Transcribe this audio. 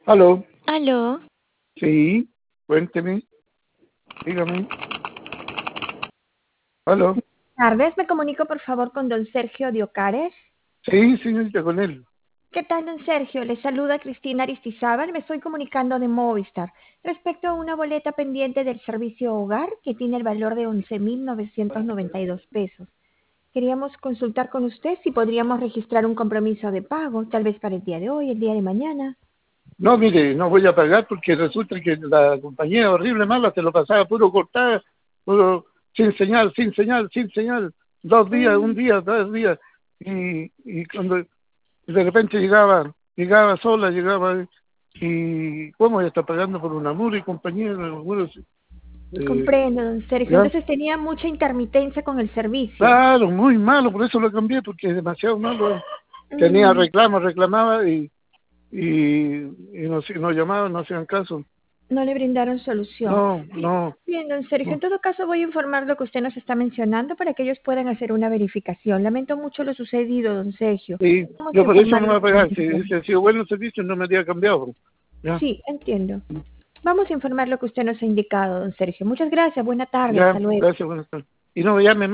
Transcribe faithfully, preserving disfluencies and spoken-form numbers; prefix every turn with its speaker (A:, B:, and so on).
A: ¿Aló?
B: ¿Aló?
A: Sí, cuénteme, dígame. ¿Aló?
C: Tardes, me comunico por favor con don Sergio Diocares.
A: Sí, señorita, con él.
C: ¿Qué tal, don Sergio? Le saluda Cristina Aristizábal, me estoy comunicando de Movistar respecto a una boleta pendiente del servicio hogar que tiene el valor de once mil novecientos noventa y dos pesos. Queríamos consultar con usted si podríamos registrar un compromiso de pago, tal vez para el día de hoy, el día de mañana.
A: No, mire, no voy a pagar porque resulta que la compañía horrible mala se lo pasaba puro cortar, puro sin señal, sin señal, sin señal. Dos días, un
C: Mm,
A: día, dos días. Y, y cuando de repente llegaba, llegaba sola, llegaba y ¿cómo ya está pagando por una mula y compañía? Bueno, sí, eh,
C: comprendo, don Sergio.
A: ¿ya?
C: Entonces tenía mucha intermitencia con el servicio.
A: Claro, muy malo, por eso lo cambié, porque es demasiado malo. Tenía
C: Mm.
A: reclamos, reclamaba y, y, y no, no llamaban, no hacían caso.
C: No le brindaron solución.
A: No, no,
C: Bien, don Sergio, en
A: no.
C: todo caso voy a informar lo que usted nos está mencionando para que ellos puedan hacer una verificación. Lamento mucho lo sucedido, don Sergio.
A: Sí,
C: Vamos a
A: yo por eso no
C: informar
A: me
C: lo
A: voy a
C: que
A: pagar.
C: usted
A: Si
C: nos
A: hubiese sido bueno el servicio, no me habría cambiado. Ya,
C: Sí, entiendo. Vamos a informar lo que usted nos ha indicado, don Sergio. Muchas gracias. Buena tarde.
A: ya,
C: Hasta luego.
A: gracias, buenas tardes. Y no me llame